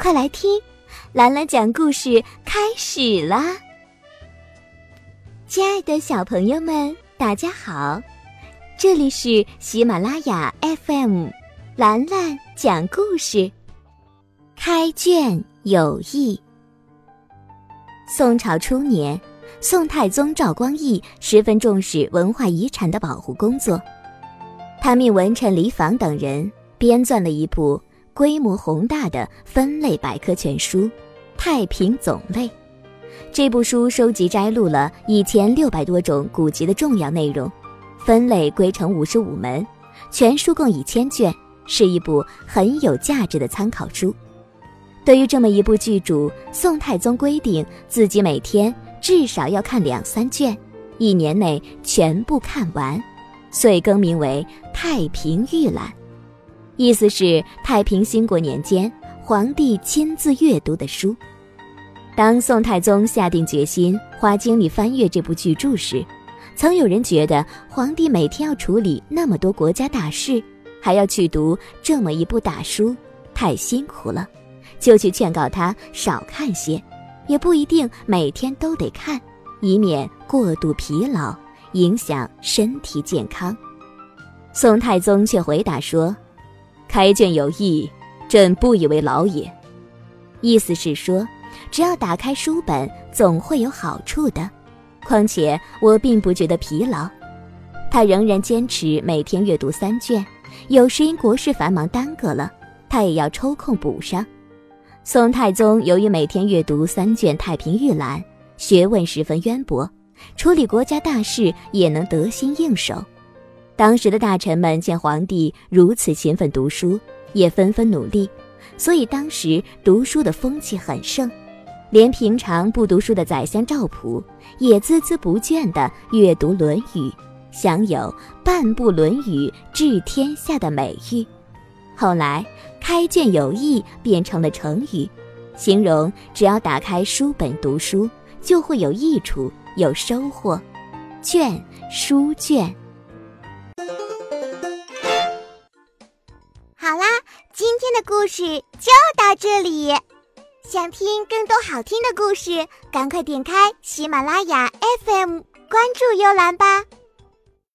快来听，兰兰讲故事开始啦！亲爱的小朋友们，大家好，这里是喜马拉雅 FM， 兰兰讲故事。开卷有益。宋朝初年，宋太宗赵光义十分重视文化遗产的保护工作，他命文臣李昉等人编纂了一部规模宏大的分类百科全书《太平总类》。这部书收集摘录了以前600多种古籍的重要内容，分类归成55门，全书共1000卷，是一部很有价值的参考书。对于这么一部巨著，宋太宗规定自己每天至少要看2-3卷，1年内全部看完，遂更名为《太平御览》，意思是太平兴国年间皇帝亲自阅读的书。当宋太宗下定决心花精力翻阅这部巨著时，曾有人觉得皇帝每天要处理那么多国家大事，还要去读这么一部大书，太辛苦了，就去劝告他少看些，也不一定每天都得看，以免过度疲劳，影响身体健康。宋太宗却回答说：开卷有益，朕不以为劳也。意思是说，只要打开书本总会有好处的，况且我并不觉得疲劳。他仍然坚持每天阅读3卷，有时因国事繁忙耽搁了，他也要抽空补上。宋太宗由于每天阅读3卷《太平御览》，学问十分渊博，处理国家大事也能得心应手。当时的大臣们见皇帝如此勤奋读书，也纷纷努力，所以当时读书的风气很盛，连平常不读书的宰相赵普也孜孜不倦地阅读《论语》，享有半部《论语》治天下的美誉。后来开卷有益变成了成语，形容只要打开书本读书就会有益处，有收获。卷，书卷。 好啦，今天的故事就到这里。想听更多好听的故事，赶快点开喜马拉雅 FM， 关注幽兰吧。